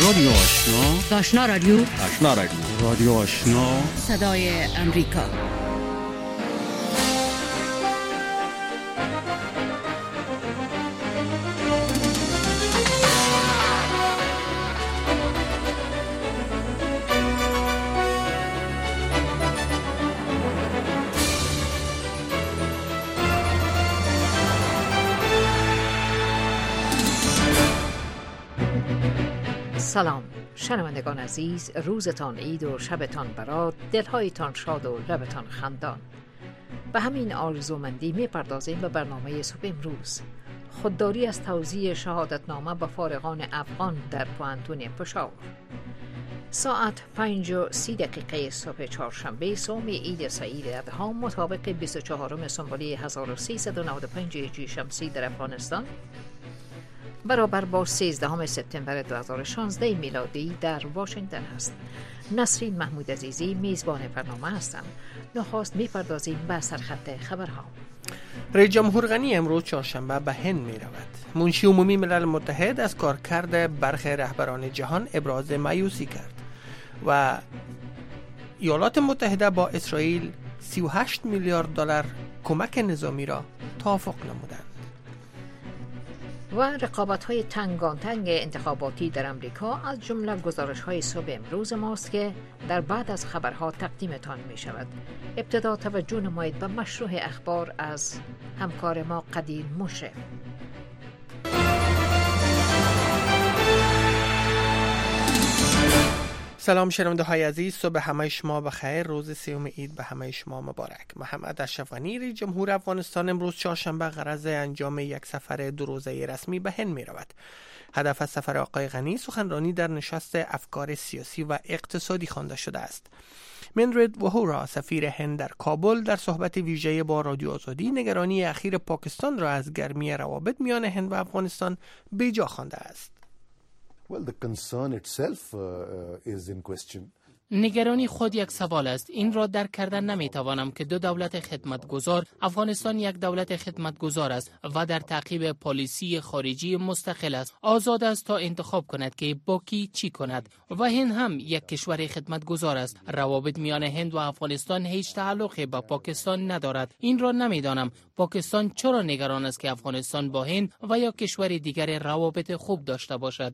رادیو آشنا، آشنا رادیو، آشنا رادیو، رادیو آشنا، صدای امریکا. سلام شنوندگان عزیز، روزتان عید و شبتان برات، دلهایتان شاد و لبتان خندان. به همین آرزومندی میپردازیم به برنامه صبح امروز. خودداری از توزیع شهادتنامه به فارغان افغان در پوهنتون پشاور. ساعت 5:30 صبح چهارشنبه سوم عید سعید اضحی مطابق 24 سنبولی 1395 هجری شمسی در افغانستان، برابر با 13 سپتامبر 2016 میلادی در واشنگتن است. نسرین محمود عزیزی میزبان برنامه هستم. نخست میپردازیم به سرخط خبرها. رئیس جمهور غنی امروز چهارشنبه به هند می رود. منشی عمومی ملل متحد از کارکرد برخی رهبران جهان ابراز مایوسی کرد و ایالات متحده با اسرائیل 38 میلیارد دلار کمک نظامی را توافق نمودند. و رقابت‌های تنگاتنگ انتخاباتی در امریکا از جمله گزارش‌های صبح امروز ماست که در بعد از خبرها تقدیمتان می‌شود. ابتدا توجه نمایید به مشروع اخبار از همکار ما قدیر مشرف. سلام شنونده های عزیز، صبح همه شما بخیر. روز سوم عید به همه شما مبارک. محمد اشرف غنی رئیس جمهور افغانستان امروز چهارشنبه غرض انجام یک سفر 2 روزه رسمی به هند می رود. هدف از سفر آقای غنی سخنرانی در نشست افکار سیاسی و اقتصادی خوانده شده است. مندرد وهورا سفیر هند در کابل در صحبت ویژه با رادیو آزادی نگرانی اخیر پاکستان را از گرمی روابط میان هند و افغانستان بیجا خوانده است. Well, the concern itself is in question. نگرانی خود یک سوال است. این را درک کردن نمیتوانم که دو دولت خدمتگزار، افغانستان یک دولت خدمتگزار است و در تعقیب پالیسی خارجی مستقل است. آزاد است تا انتخاب کند که با کی چی کند و هند هم یک کشور خدمتگزار است. روابط میان هند و افغانستان هیچ تعلقی به پاکستان ندارد. این را نمیدانم پاکستان چرا نگران است که افغانستان با هند و یا کشور دیگر روابط خوب داشته باشد.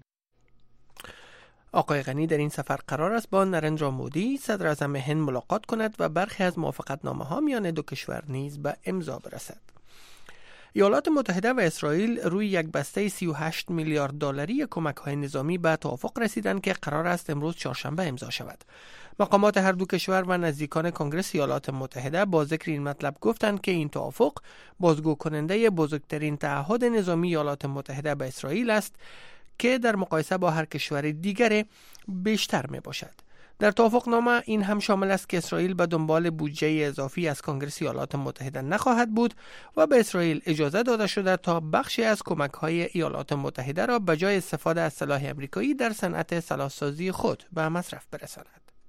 آقای غنی در این سفر قرار است با نریندرا مودی صدر اعظم هند ملاقات کند و برخی از موافقتنامه ها میان دو کشور نیز به امضا برسد. ایالات متحده و اسرائیل روی یک بسته 38 میلیارد دلاری کمک های نظامی به توافق رسیدند که قرار است امروز چهارشنبه امضا شود. مقامات هر دو کشور و نزدیکان کنگره ایالات متحده با ذکر این مطلب گفتند که این توافق بازگو کننده بزرگترین تعهد نظامی ایالات متحده به اسرائیل است که در مقایسه با هر کشور دیگر بیشتر می باشد. در توافقنامه این هم شامل است که اسرائیل به دنبال بودجه اضافی از کنگره ایالات متحده نخواهد بود و به اسرائیل اجازه داده شده تا بخشی از کمک‌های ایالات متحده را به جای استفاده از سلاح آمریکایی در صنعت سلاح‌سازی خود به مصرف برساند.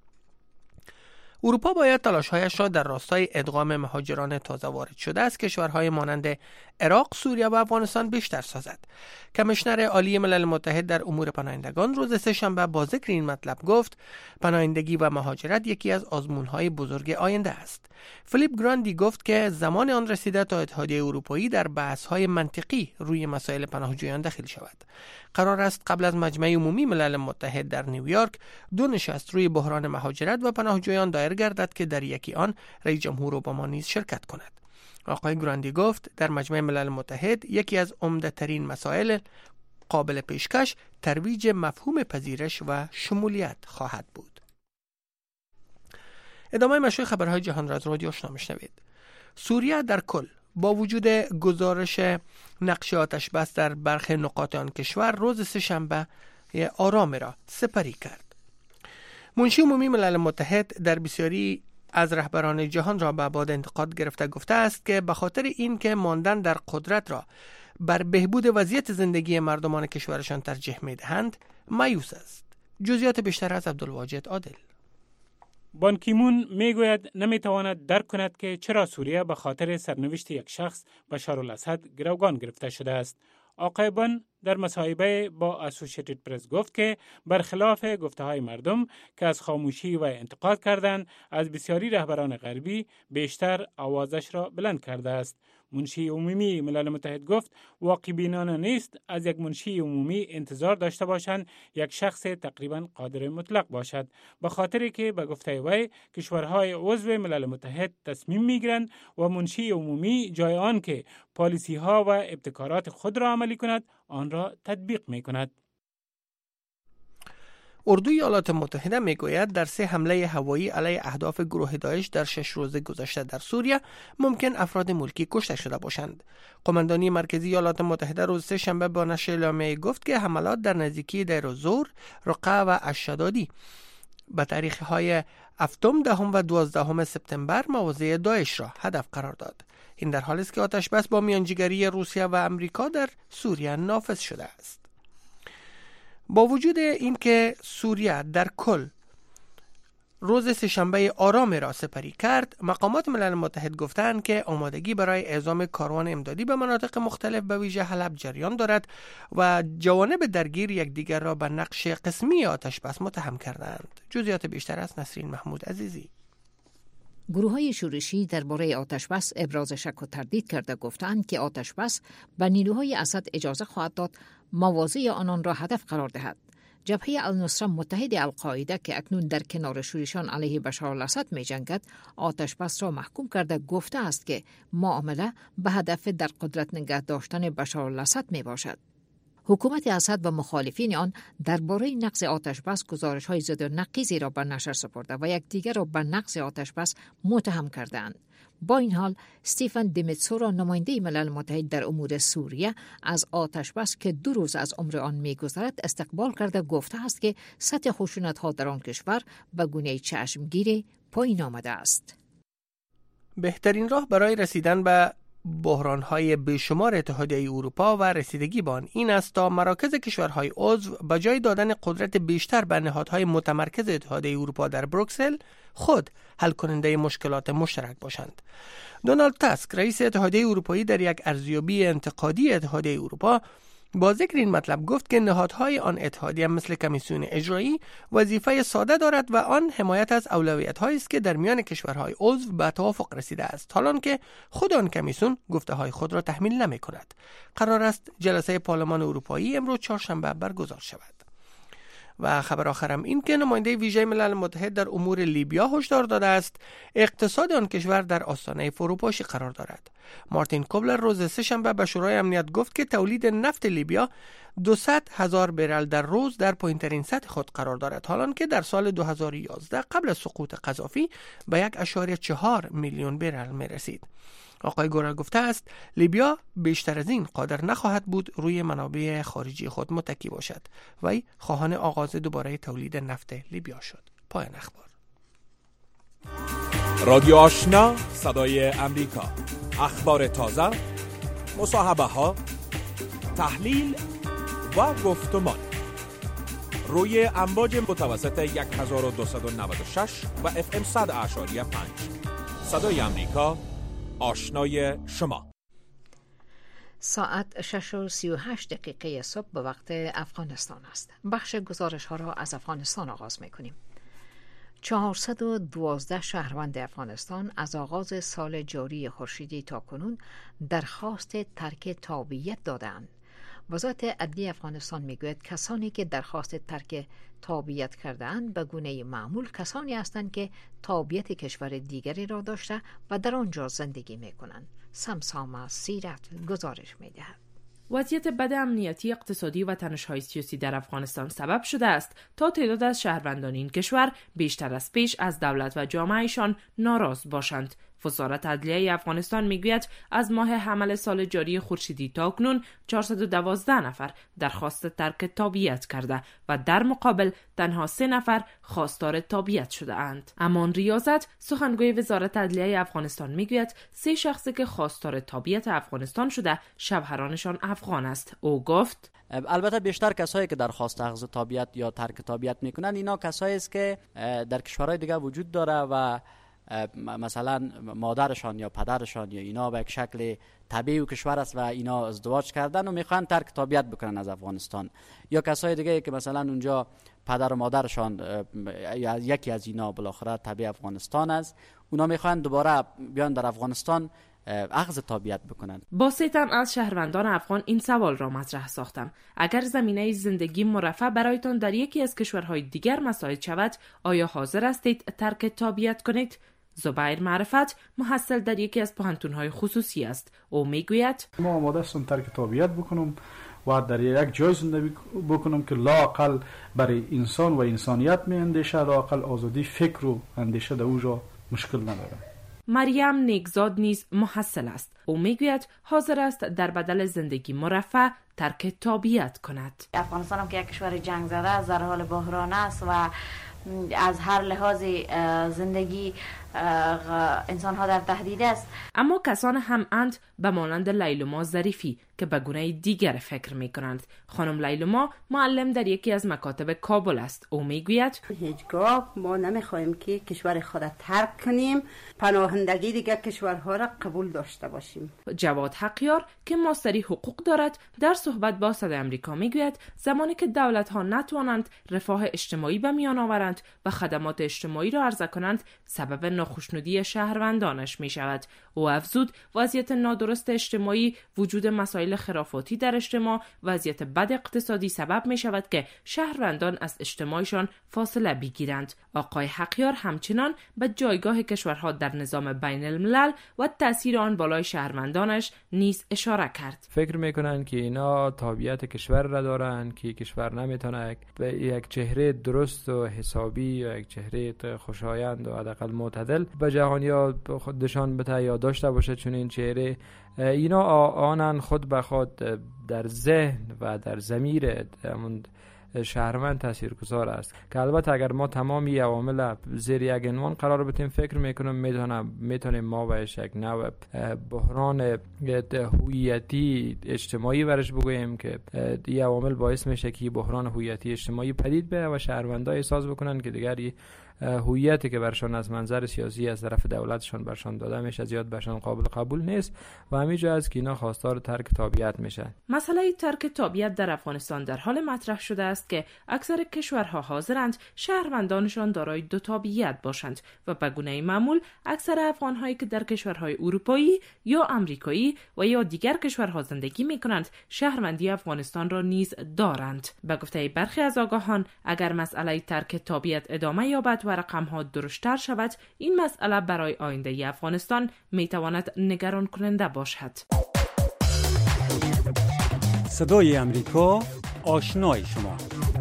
اروپا باید تلاش‌هایش را در راستای ادغام مهاجران تازه وارد شده از کشورهای مانند عراق، سوریه و افغانستان بیشتر سازد. کمیشنر عالی ملل متحد در امور پناهندگان روز سه‌شنبه با ذکر این مطلب گفت پناهندگی و مهاجرت یکی از آزمون‌های بزرگ آینده است. فیلیپ گراندی گفت که زمان آن رسیده تا اتحادیه اروپایی در بحث‌های منطقی روی مسائل پناهجویان دخیل شود. قرار است قبل از مجمع عمومی ملل متحد در نیویورک 2 نشست روی بحران مهاجرت و پناهجویان دایر گردد که در یکی آن رئیس جمهور اوباما نیز شرکت کند. آقای گراندی گفت در مجمع ملل متحد یکی از عمده‌ترین مسائل قابل پیشکش ترویج مفهوم پذیرش و شمولیت خواهد بود. ادامه مشروع خبرهای جهان را از رادیو آشنا میشنوید. سوریه در کل با وجود گزارش نقشه آتش بس در برخی نقاط آن کشور روز سه‌شنبه آرام را سپری کرد. منشی عمومی ملل متحد در بسیاری از رهبران جهان را به باد انتقاد گرفته گفته است که به خاطر این که ماندن در قدرت را بر بهبود وضعیت زندگی مردمان کشورشان ترجیح می‌دهند مایوس است. جزئیات بیشتر از عبدالواجد عادل. بان کی مون میگوید نمیتواند درک کند که چرا سوریه به خاطر سرنوشت یک شخص بشار الاسد گروگان گرفته شده است. آقای بان در مصاحبه با اسوسییتد پرس گفت که برخلاف گفته‌های مردم که از خاموشی و انتقاد کردند، از بسیاری رهبران غربی بیشتر آوازش را بلند کرده است. منشی عمومی ملل متحد گفت واقع بینانه نیست از یک منشی عمومی انتظار داشته باشند یک شخص تقریبا قادر مطلق باشد، به خاطری که به گفته وی کشورهای عضو ملل متحد تصمیم میگیرند و منشی عمومی جای آن که پالیسی ها و ابتکارات خود را عملی کند آن را تطبیق می کند. اردوی ایالات متحده میگوید در 3 حمله هوایی علیه اهداف گروه داعش در 6 روز گذشته در سوریه ممکن افراد ملکی کشته شده باشند. قماندانی مرکزی ایالات متحده روز 3 شنبه با نشر اعلامیه گفت که حملات در نزدیکی دیر الزور، رقه و الشدادی به تاریخ‌های 7، 10 و 12 سپتامبر مواضع داعش را هدف قرار داد. این در حالی است که آتشبس با میانجیگری روسیه و امریکا در سوریه نافذ شده است. با وجود اینکه سوریه در کل روز سه‌شنبه آرام را سپری کرد، مقامات ملل متحد گفتند که آمادگی برای اعزام کاروان امدادی به مناطق مختلف به ویژه حلب جریان دارد و جوانب درگیر یکدیگر را به نقش قسمی آتشبس متهم کردند. جزئیات بیشتر از نسرین محمود عزیزی. گروه‌های شورشی درباره آتشبس ابراز شک و تردید کرده گفتند که آتشبس به نیروهای اسد اجازه خواهد داد مواضع آنان را هدف قرار دهد. جبهه النصره متحد القاعده که اکنون در کنار شورشیان علیه بشار الاسد می جنگد، آتشبس را محکوم کرده گفته است که معامله به هدف در قدرت نگه داشتن بشار الاسد می باشد. حکومت اسد و مخالفین آن درباره نقض آتشبس گزارش‌های ضد و نقیضی را به نشر سپرده و یکدیگر را به نقض آتشبس متهم کردند. با این حال استیفن دیمیتسورا نماینده ملل متحد در امور سوریه از آتشبس که 2 روز از عمر آن می‌گذرد استقبال کرده گفته است که سطح خشونت‌ها در آن کشور به گونه چشمگیر پایین آمده است. بهترین راه برای رسیدن به بحران‌های بیشمار اتحادیه اروپا و رسیدگی به آن این است تا مراکز کشورهای عضو به جای دادن قدرت بیشتر به نهادهای متمرکز اتحادیه اروپا در بروکسل خود حل کننده مشکلات مشترک باشند. دونالد تاسک رئیس اتحادیه اروپایی در یک ارزیابی انتقادی اتحادیه اروپا با ذکر این مطلب گفت که نهادهای آن اتحادیه مثل کمیسیون اجرایی وظیفه ساده دارد و آن حمایت از اولویت‌هایی است که در میان کشورهای عضو به توافق رسیده است، حالان که خود آن کمیسیون گفته‌های خود را تحمیل نمی‌کند. قرار است جلسه پارلمان اروپایی امروز چهارشنبه برگزار شود. و خبر آخرم این که نماینده ویژه ملل متحد در امور لیبیا هشدار داده است اقتصاد آن کشور در آستانه فروپاشی قرار دارد. مارتین کوبلر روز سه‌شنبه به شورای امنیت گفت که تولید نفت لیبیا 200,000 برل در روز در پایین‌ترین سطح خود قرار دارد، حالان که در سال 2011 قبل از سقوط قذافی به 1.4 میلیون برل می رسید. آقای گورا گفته است لیبیا بیشتر از این قادر نخواهد بود روی منابع خارجی خود متکی باشد. وی خواهان آغاز دوباره تولید نفت لیبیا شد. پایان اخبار. رادیو آشنا صدای امریکا، اخبار تازه، مصاحبه ها، تحلیل و گفتمان روی امواج متوسط 1296 و FM 100.5 صدای امریکا، آشنای شما. ساعت 6:38 صبح به وقت افغانستان است. بخش گزارش ها را از افغانستان آغاز می کنیم. 412 شهروند افغانستان از آغاز سال جاری خورشیدی تا کنون درخواست ترک تابعیت دادند. وزارت عدلیه افغانستان میگوید کسانی که درخواست ترک تابعیت کرده‌اند به گونه معمول کسانی هستند که تابعیت کشور دیگری را داشته و در آنجا زندگی میکنند. سمسامه سیرت گزارش میدهد. وضعیت بد امنیتی، اقتصادی و تنش‌های سیاسی در افغانستان سبب شده است تا تعداد از شهروندان این کشور بیشتر از پیش از دولت و جامعهشان ناراض باشند. وزارت عدلیه افغانستان میگوید از ماه حمل سال جاری خورشیدی تا اکنون 412 نفر درخواست ترک تابعیت کرده و در مقابل تنها 3 نفر خواستار تابعیت شده اند. امان ریاضت سخنگوی وزارت عدلیه افغانستان میگوید 3 شخصی که خواستار تابعیت افغانستان شده شوهرانشان افغان است. او گفت البته بیشتر کسایی که درخواست اخذ تابعیت یا ترک تابعیت میکنند اینا کسایی است که در کشورهای دیگه وجود داره و مثلا مادرشان یا پدرشان یا اینا به یک شکل طبیعی و کشور است و اینا ازدواج کردن و میخوان ترک تابعیت بکنن از افغانستان، یا کسای دیگه که مثلا اونجا پدر و مادرشان یا یکی از اینا بالاخره تبع افغانستان است، اونا میخوان دوباره بیان در افغانستان اخذ تابعیت بکنن. با 3 تن از شهروندان افغان این سوال را مطرح ساختم: اگر زمینه زندگی مرفه برایتان در یکی از کشورهای دیگر مساعد شود، آیا حاضر هستید ترک تابعیت کنید؟ زبیر معرفت محصل در یکی از پوهنتون‌های خصوصی است. او میگوید ما آماده هستم ترک تابعیت بکنم و در یک جای زندگی بکنم که لااقل برای انسان و انسانیت می اندیشه، لااقل آزادی فکر و اندیشه در اوجا مشکل نداره. مریم نیکزاد نیز محصل است. او میگوید حاضر است در بدل زندگی مرفه ترک تابعیت کند. افغانستان هم که یک کشور جنگ زده است، در حال بحران است و از هر لحاظ زندگی انسان ها در تهدید است. اما کسان هم اند به مانند لیلما ظریفی که به گونه دیگر فکر می کنند. خانم لیلما معلم در یکی از مکاتب کابل است. او می گوید هیچگاه ما نمیخواهیم که کشور خود ترک کنیم، پناهندگی دیگر کشورها را قبول داشته باشیم. جواد حقیار که ماستری حقوق دارد در صحبت با صدای آمریکا می گوید زمانی که دولت ها نتوانند رفاه اجتماعی به میان آورند و خدمات اجتماعی را عرضه کنند، سبب ناخشنودی شهروندانش می شود. او افزود وضعیت نادرست اجتماعی، وجود مسائل خرافاتی در اجتماع، وضعیت بد اقتصادی سبب می شود که شهروندان از اجتماعشان فاصله بگیرند. آقای حقیار همچنان به جایگاه کشورها در نظام بین الملل و تأثیر آن بالای شهروندانش نیز اشاره کرد. فکر میکنن که اینا تابعیت کشور را دارن که کشور نمیتونه به یک چهره درست و حسابی یا یک چهره خوشایند و حداقل معتدل به جهانیا خودشان بده یا داشته باشه، چون این چهره اینا آنن خود به خود در ذهن و در ضمیر همون شهروند تاثیرگذار است که البته اگر ما تمامی عوامل زیر یک عنوان قرار بدیم، فکر میکنم میتونیم ما بهش یک نوع بحران هویتی اجتماعی ورش بگوییم که این عوامل باعث میشه که بحران هویتی اجتماعی پدید بیاد و شهروندان احساس بکنن که دیگری هویتی که برشان از منظر سیاسی از طرف دولتشان برشان داده میشه زیاد برشان قابل قبول نیست و همینجا از که اینا خواستار ترک تابعیت میشن. مسئله ترک تابعیت در افغانستان در حال مطرح شده است که اکثر کشورها حاضرند شهروندانشان دارای 2 تابعیت باشند و به گونه معمول اکثر افغانهایی که در کشورهای اروپایی یا آمریکایی و یا دیگر کشورها زندگی میکنند شهروندی افغانستان را نیز دارند. به گفته برخی از آگاهان اگر مسئله ترک تابعیت ادامه یابد و رقم‌ها درشتر شود، این مسئله برای آینده افغانستان میتواند نگران کننده باشد. صدای امریکا، آشنای شما.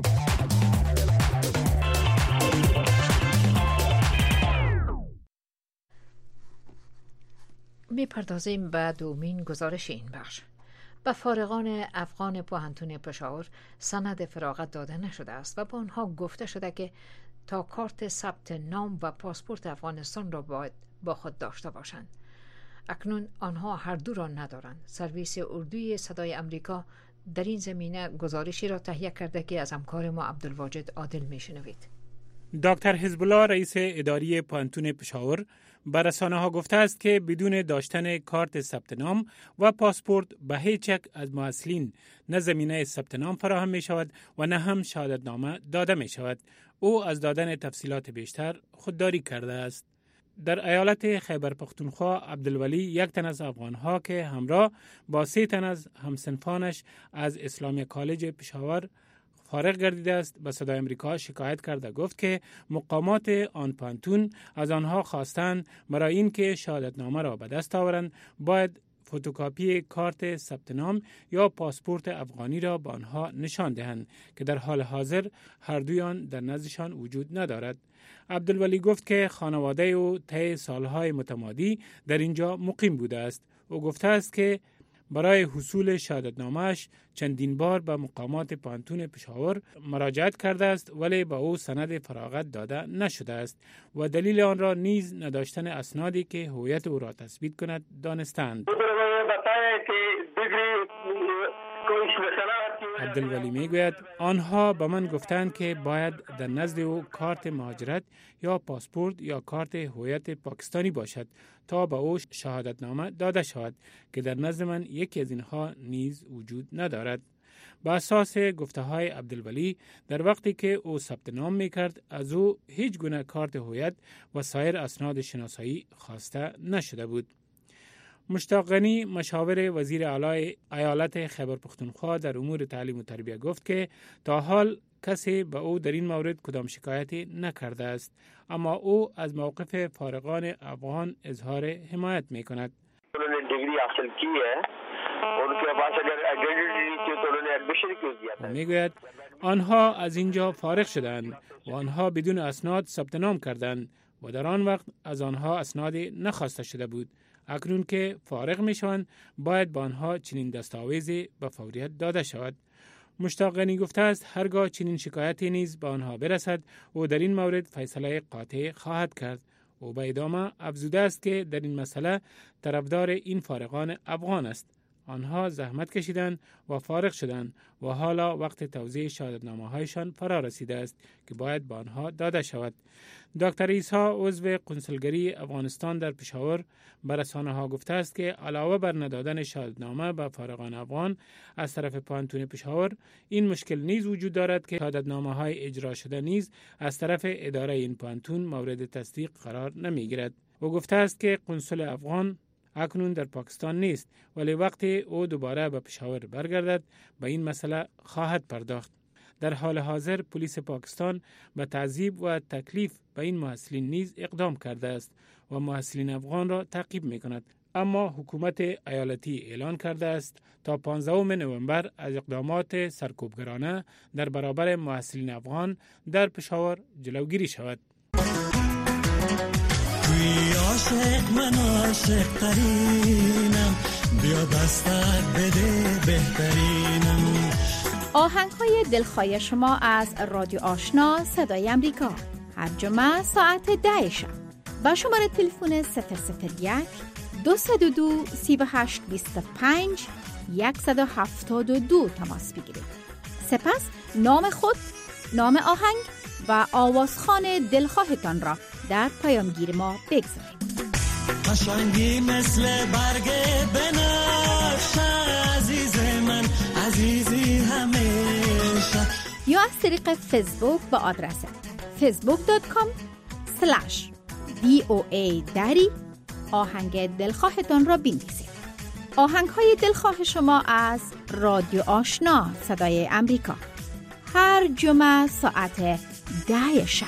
میپردازیم به دومین گزارش این بخش. به فارغان افغان پوهنتون پشاور سند فراغت داده نشده است و با آنها گفته شده که تا کارت ثبت نام و پاسپورت افغانستان را باید با خود داشته باشند. اکنون آنها هر دو را ندارند. سرویس اردوی صدای امریکا در این زمینه گزارشی را تهیه کرده که از همکار ما عبدالواجد عادل میشنوید. دکتر حزب الله رئیس اداری پوهنتون پشاور به رسانه‌ها گفته است که بدون داشتن کارت ثبت نام و پاسپورت به هیچ یک از محصلین نه زمینه ثبت نام فراهم می شود و نه هم شهادتنامه داده می شود. او از دادن تفصیلات بیشتر خودداری کرده است. در ایالت خیبر پختونخوا عبدالولی یک تن از افغانها که همراه با 3 تن از همسنفانش از اسلامی کالج پشاور فارغ گردیده است به صدای امریکا شکایت کرده گفت که مقامات آن پوهنتون از آنها خواستند برای اینکه شهادتنامه را به دست آورند باید فتوکاپی کارت ثبت نام یا پاسپورت افغانی را به آنها نشان دهند که در حال حاضر هر دوی آن در نزدشان وجود ندارد. عبدالولی گفت که خانواده او طی سالهای متمادی در اینجا مقیم بوده است. او گفته است که برای حصول شهادتنامه‌اش چندین بار به مقامات پوهنتون پشاور مراجعت کرده است ولی به او سند فراغت داده نشده است و دلیل آن را نیز نداشتن اسنادی که هویت او را تثبیت کند عبدالولی میگوید آنها به من گفتند که باید در نزد او کارت مهاجرت یا پاسپورت یا کارت هویت پاکستانی باشد تا به او شهادتنامه داده شود که در نزد من یکی از اینها نیز وجود ندارد. با اساس گفته های عبدالولی در وقتی که او ثبت نام میکرد از او هیچ گونه کارت هویت و سایر اسناد شناسایی خواسته نشده بود. مشتاق غنی مشاور وزیر اعلی ایالت خیبر پختونخوا در امور تعلیم و تربیت گفت که تا حال کسی به او در این مورد کدام شکایتی نکرده است، اما او از موقف فارغان افغان اظهار حمایت می کند. می گوید آنها از اینجا فارغ شدند و آنها بدون اسناد ثبت نام کردند و در آن وقت از آنها اسنادی نخواسته شده بود. اکنون که فارغ می شوند باید با آنها چنین دستاویزی به فوریت داده شود. مشتاق غنی گفته است هرگاه چنین شکایتی نیز به آنها برسد و در این مورد فیصله قاطع خواهد کرد. او به ادامه افزوده است که در این مسئله طرفدار این فارغان افغان است. آنها زحمت کشیدند و فارغ شدند و حالا وقت توزیع شهادتنامه‌هایشان فرا رسیده است که باید به آنها داده شود. دکتر عیسی عضو کنسولگری افغانستان در پشاور به رسانه‌ها گفته است که علاوه بر ندادن شهادتنامه به فارغان افغان از طرف پوهنتون پشاور این مشکل نیز وجود دارد که شهادتنامه‌های اجرا شده نیز از طرف اداره این پوهنتون مورد تصدیق قرار نمی‌گیرد. او گفته است که کنسول افغان اکنون در پاکستان نیست، ولی وقتی او دوباره به پشاور برگردد به این مسئله خواهد پرداخت. در حال حاضر پلیس پاکستان به تعذیب و تکلیف به این محصلین نیز اقدام کرده است و محصلین افغان را تعقیب می کند. اما حکومت ایالتی اعلان کرده است تا 15 نوامبر از اقدامات سرکوبگرانه در برابر محصلین افغان در پشاور جلوگیری شود. عاشق من عاشق ترینم، بیا دستت بده بهترینم. آهنگ‌های دلخواه شما از رادیو آشنا صدای امریکا هر جمعه ساعت 10 شب با شماره تلفن 001 202 3825 172 تماس بگیرید. سپس نام خود، نام آهنگ و آوازخوان دلخواهتان را در پیامگیر ما بگذارید. قشنگی مثل برگ بنفشه عزیز من، عزیزی همیشه. یا از طریق فیسبوک با آدرس facebook.com/voa آهنگ دلخواهتان را بنویسید. آهنگ های دلخواه شما از رادیو آشنا صدای امریکا هر جمعه ساعت 10 شب.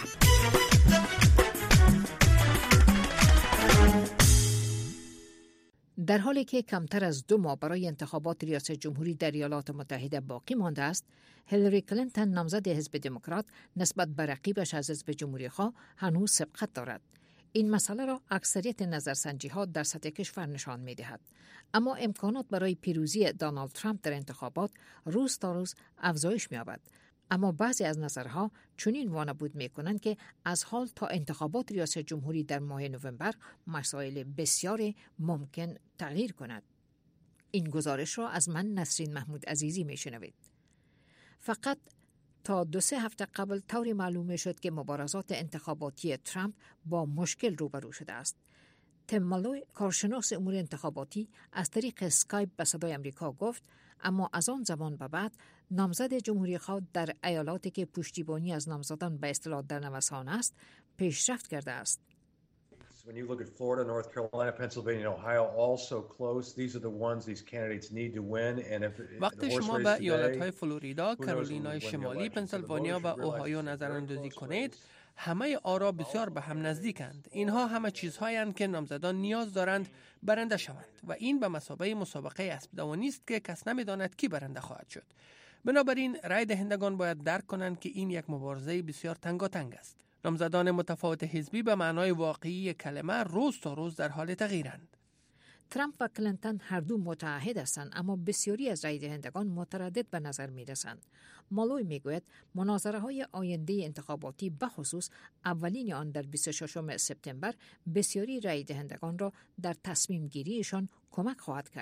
در حالی که کمتر از 2 ماه برای انتخابات ریاست جمهوری در ایالات متحده باقی مانده است، هیلاری کلینتون نامزد حزب دموکرات نسبت به رقیبش از حزب جمهوری‌خواه هنوز سبقت دارد. این مسئله را اکثریت نظرسنجی‌ها در سطح کشور نشان می‌دهد. اما امکانات برای پیروزی دونالد ترامپ در انتخابات روز تا روز افزایش می‌یابد. اما بعضی از نظرها چنین وانمود می‌کنند که از حال تا انتخابات ریاست جمهوری در ماه نوامبر مسائل بسیاری ممکن تغییر کند. این گزارش را از من نسرین محمود عزیزی می‌شنوید. فقط تا 2-3 هفته قبل طوری معلوم شد که مبارزات انتخاباتی ترامپ با مشکل روبرو شده است. تیم مالوی کارشناس امور انتخاباتی از طریق اسکایپ به صدای امریکا گفت اما از آن زمان به بعد نامزد جمهوری‌خواه در ایالاتی که پشتیبانی از نامزدان به اصطلاح در نوسان است پیشرفت کرده است. When you look at Florida, North Carolina, Pennsylvania, and Ohio, all so close, these are the ones these candidates need to win. And if وقتی شما به ایالت‌های فلوریدا، کارولینای شمالی، پنسیلوانیا و اوهایو نظراندازی کنید، همه آرا بسیار به هم نزدیکند. اینها همه چیزهایند که نامزدان نیاز دارند برنده شوند و این به مثابه مسابقه اسب‌دوانی است که کس نمی‌داند کی برنده خواهد شد. بنابراین رای دهندگان باید درک کنند که این یک مبارزه بسیار تنگاتنگ است. نامزدان متفاوت حزبی به معنای واقعی کلمه روز تا روز در حال تغییرند. ترامپ و کلینتون هر دو متعهد هستند اما بسیاری از رای دهندگان متردد به نظر می رسند. مالوی می گوید مناظره های آینده انتخاباتی به خصوص اولین آن در 26 سپتامبر بسیاری رای دهندگان را در تصمیم گیریشان کمک خواهد کرد.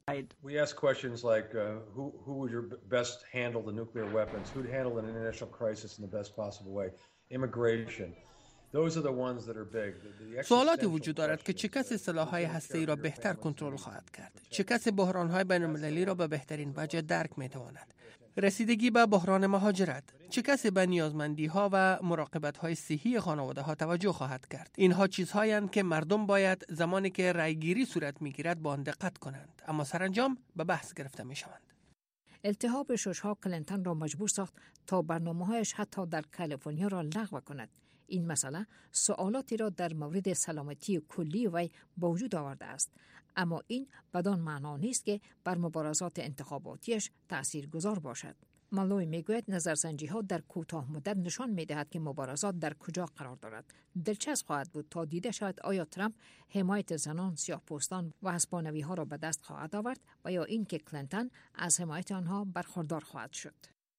We ask questions like who would best handle the nuclear weapons, who would handle an international crisis in the best possible way, immigration. Those are the ones that are big. سوالاتی وجود دارد که چه کسی سلاح‌های هسته‌ای را بهتر کنترل خواهد کرد، چه کسی بحران‌های بین‌المللی را به بهترین وجه درک می‌تواند، رسیدگی به بحران مهاجرت، چه کسی به نیازمندی‌ها و مراقبت‌های صحی خانواده‌ها توجه خواهد کرد. اینها چیزهایند که مردم باید زمانی که رأی‌گیری صورت می‌گیرد با آن دقت کنند، اما سرانجام به بحث گرفته می‌شوند. التهاب شش‌ها کلینتون را مجبور ساخت تا برنامه‌هایش حتی در کالیفرنیا را لغو کند. این مسئله سوالاتی را در مورد سلامتی کلی وی به وجود آورده است، اما این بدان معنا نیست که بر مبارزات انتخاباتیش تاثیرگذار باشد. مالوی میگوید نظرسنجی‌ها در کوتاه مدت نشان می‌دهد که مبارزات در کجا قرار دارد. دلچسب خواهد بود تا دیده شود آیا ترامپ حمایت زنان، سیاه‌پوستان و حسپانوی‌ها را به دست خواهد آورد و یا اینکه کلینتون از حمایت آنها برخوردار خواهد شد.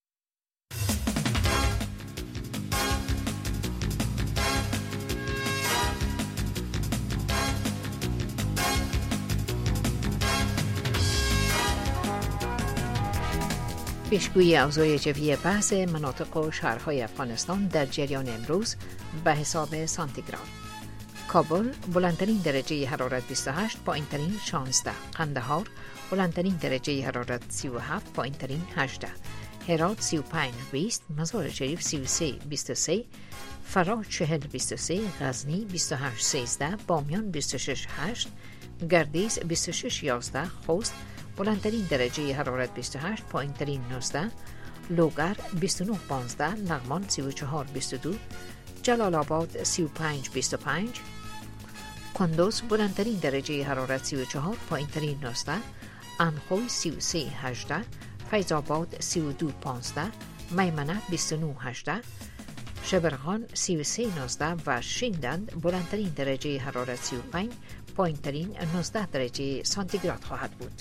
پیشگویی اوضاع جوی بحث مناطق و شهرهای افغانستان در جریان امروز به حساب سانتیگراد. کابل بلندترین درجه حرارت 28، پایین‌ترین 16. قندهار بلندترین درجه حرارت 37، پایین‌ترین 18. هرات 35-20، مزار شریف 33-23، فراه 40-23، غزنی 28-13، بامیان 26-8، گردیز 26-11، خوست بلندترین درجه حرارت 28، پایین‌ترین 19، لوگر 29-15، لغمان 34-22، جلال آباد 35-25، کندوز بلندترین درجه حرارت 34، پایین‌ترین 19، انخوی 33-18، فیض آباد 32-15، میمنه 29-18، شبرغان 33-19 و شینڈند بلندترین درجه حرارت 35، پایین‌ترین 19 درجه سانتیگراد خواهد بود.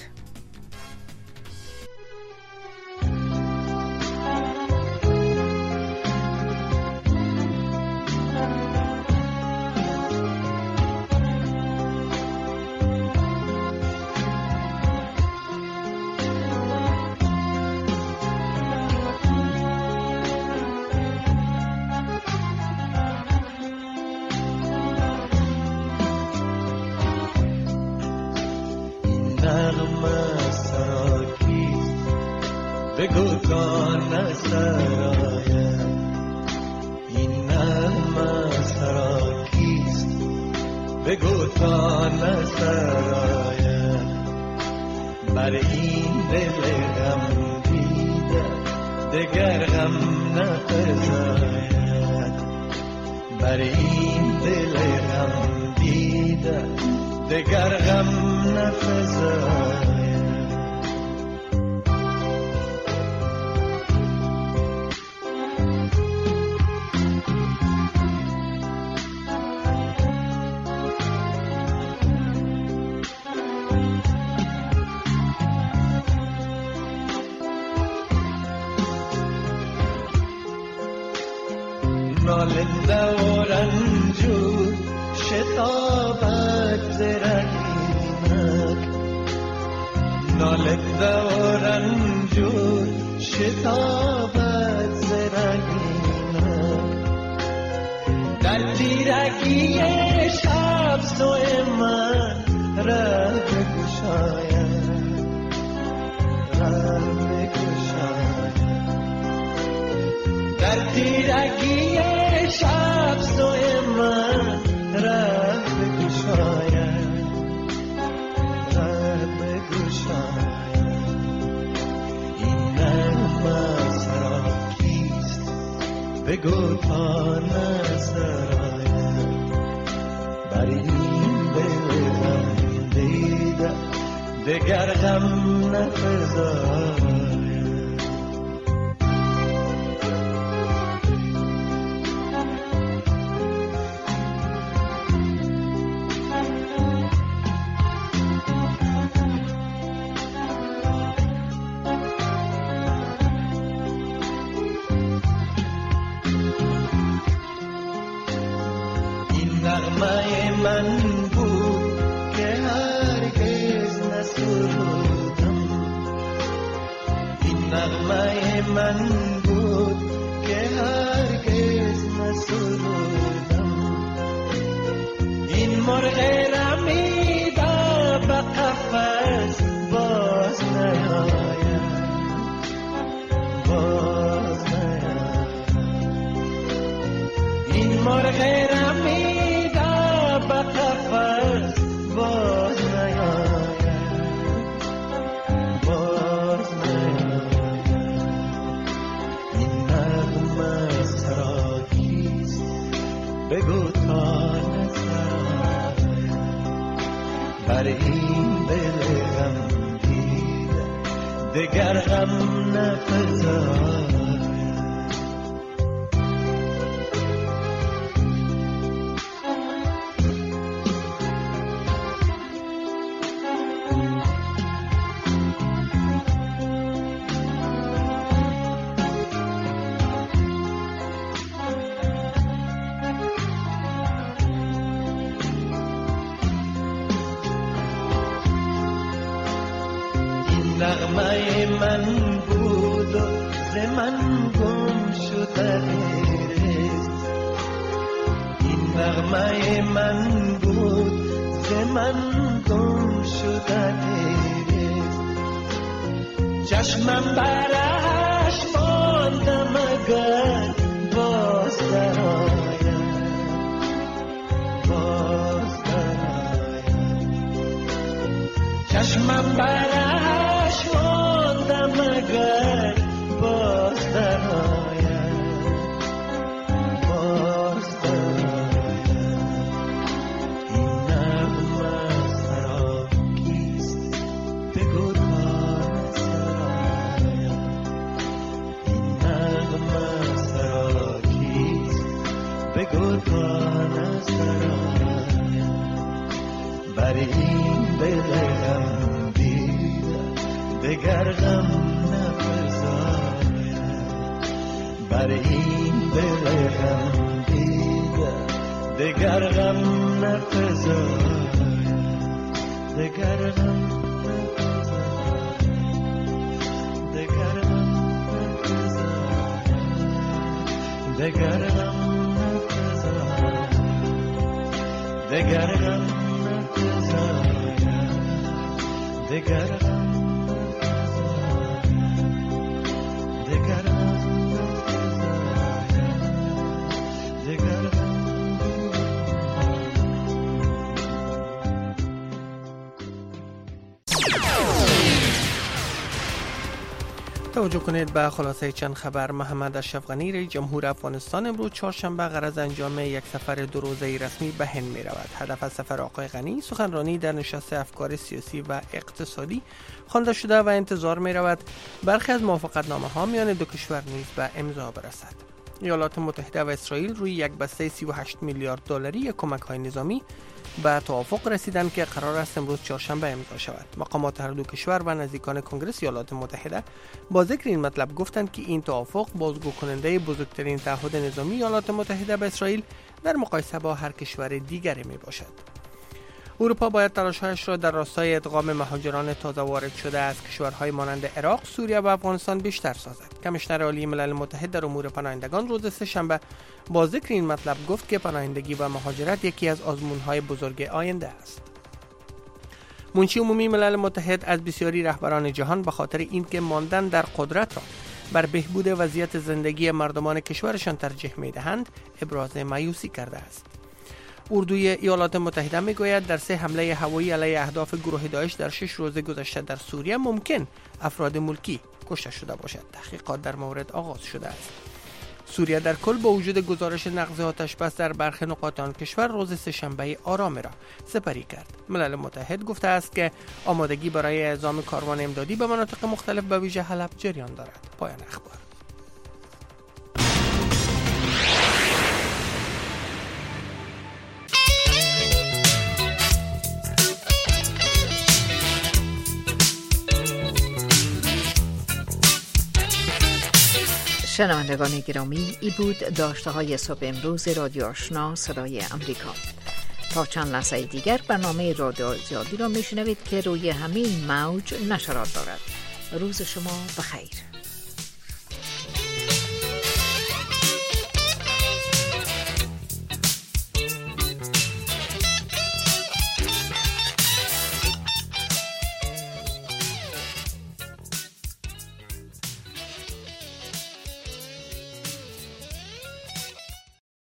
بگو کان سرایه این نغمه سراکیست بگو کان سرایه بر این دل غم دیده دگر غم نفزاید بر این دل غم دیده دگر غم نفزاید نالنده و رنجور شتابت زرگینک نالنده و رنجور شتابت زرگینک در تیرگی شب سوی من ره بگشاید ره بگشاید در تیرگی شب سوی من ره بگشاید ره بگشاید این نغمه سراکیست بگو تا نسراید بر این دل غم دیده دگر غم نفزاید نغمه من بود که هرگز نسرود نغمه من بود که هرگز نسرودم، این مرغ رمیده به قفس باز نیاید، باز نیاید. این مرغ رمیده به قفس باز نیاید، باز نیاید. این نغمه سراکیست بگو تا نسراید، بر این دل غم دیده دگر غم نفزاید. نغمه من بود و ز من گم شده نیست، این نغمه من بود ز من گم شده نیست. چشمم برش مانده مگر باز درآید، باز درآید. چشمم برش مانده مگر باز درآید، باز درآید. این نغمه سراکیست بگو تا نسراید، این نغمه سراکیست بگو تا نسراید. بر این دل غم دگر غم نفزاید، بر این دل غم دیده دگر غم نفزاید، دگر غم نفزاید، دگر غم نفزاید، دگر غم نفزاید، دگر غم نفزاید، دگر غم توجه کنید به خلاصه چند خبر. محمد اشرف غنی رئیس جمهور افغانستان امروز چهارشنبه غرض انجام یک سفر 2 روزه رسمی به هند می رود. هدف از سفر آقای غنی سخنرانی در نشست افکار سیاسی و اقتصادی خوانده شده و انتظار می رود برخی از موافقتنامه ها میان دو کشور نیز به امضا برسد. ایالات متحده و اسرائیل روی یک بسته 38 میلیارد دلاری کمک های نظامی به توافق رسیدند که قرار است امروز چهارشنبه امضا شود. مقامات هر دو کشور و نزدیکان کنگره ایالات متحده با ذکر این مطلب گفتند که این توافق بازگو کننده بزرگترین تعهد نظامی ایالات متحده به اسرائیل در مقایسه با هر کشور دیگری می باشد. اروپا باید تلاش‌هایش را در راستای ادغام مهاجران تازه وارد شده از کشورهای مانند عراق، سوریه و افغانستان بیشتر سازد. کمیشنر عالی ملل متحد در امور پناهندگان روز سه‌شنبه با ذکر این مطلب گفت که پناهندگی و مهاجرت یکی از آزمون‌های بزرگ آینده است. منشی عمومی ملل متحد از بسیاری رهبران جهان به خاطر اینکه ماندن در قدرت را بر بهبود وضعیت زندگی مردمان کشورشان ترجیح می‌دهند، ابراز مایوسی کرده است. اردوی ایالات متحده میگوید در 3 حمله هوایی علیه اهداف گروه داعش در 6 روز گذشته در سوریه ممکن افراد ملکی کشته شده باشد. تحقیقات در مورد آغاز شده است. سوریه در کل با وجود گزارش نقض آتش بس در برخی نقاط آن کشور روز سه‌شنبه آرام را سپری کرد. ملل متحد گفته است که آمادگی برای اعزام کاروان امدادی به مناطق مختلف به ویژه حلب جریان دارد. پایان اخبار. شنوندگان گرامی، ای بود داشته های صبح امروز رادیو آشنا صدای امریکا. تا چند لحظه دیگر برنامه رادیو آزادی را میشنوید که روی همین موج نشرات دارد. روز شما بخیر.